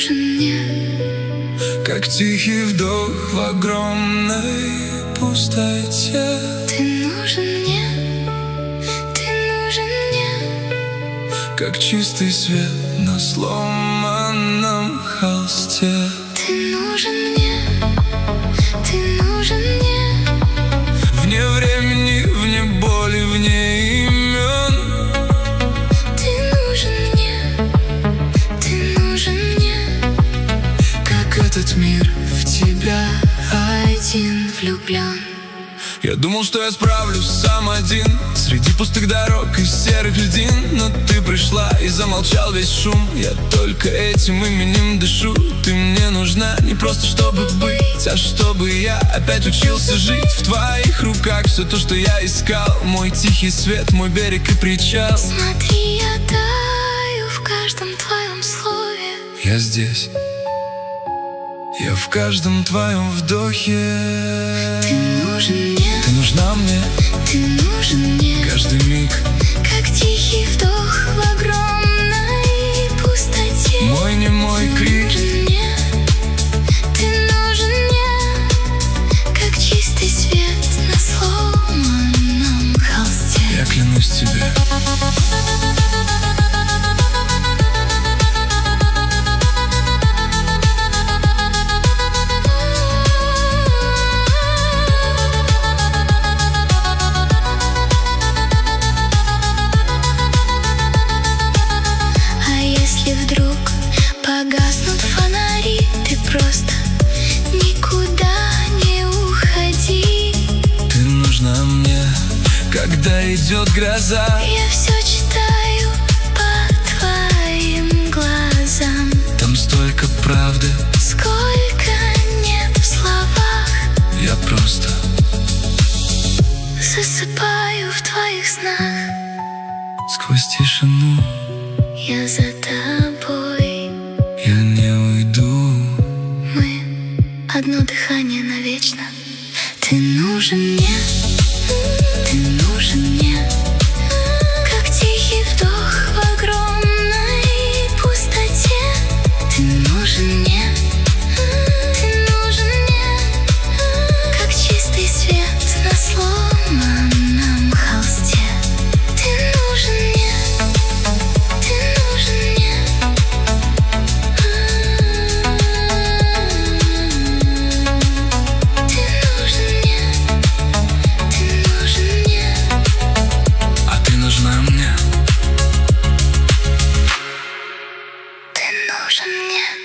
нужен мне, как тихий вдох в огромной пустоте. ты нужен мне, ты нужен мне, как чистый свет на сломанном холсте. ты нужен мне, ты нужен мне, Вне времени, вне боли, вне имен. ты нужен мне, Как этот мир в тебя один влюблен. Я думал, что я справлюсь сам один среди пустых дорог и серых льдин, но ты пришла и замолчал весь шум. Я только этим именем дышу. Ты мне нужна не просто чтобы быть, а чтобы я опять учился жить. В твоих руках все то, что я искал, мой тихий свет, мой берег и причал. Смотри, я таю в каждом твоем слове. Я здесь, я в каждом твоем вдохе. Ты нужен мне, Ты нужна мне, ты нужен мне, каждый миг. как тихий вдох в огромной пустоте. Мой немой крик. Ты нужен мне, как чистый свет на сломанном холсте. Я клянусь тебе. А если вдруг погаснут фонари, ты просто никуда не уходи. Ты нужна мне, когда идет гроза. Я все читаю по твоим глазам. Там столько правды, Сколько нет в словах, я просто засыпаю в твоих снах. сквозь тишину. Я за тобой, Я не уйду. мы одно дыхание навечно. Ты нужен мне, ты нужен мне, как тихий вдох в огромной пустоте. Ты нужен мне, как чистый свет на сломанном холсте. Ты нужен мне, ты нужен мне. Ты нужен мне, ты нужен мне. А ты нужна мне. Ты нужен мне.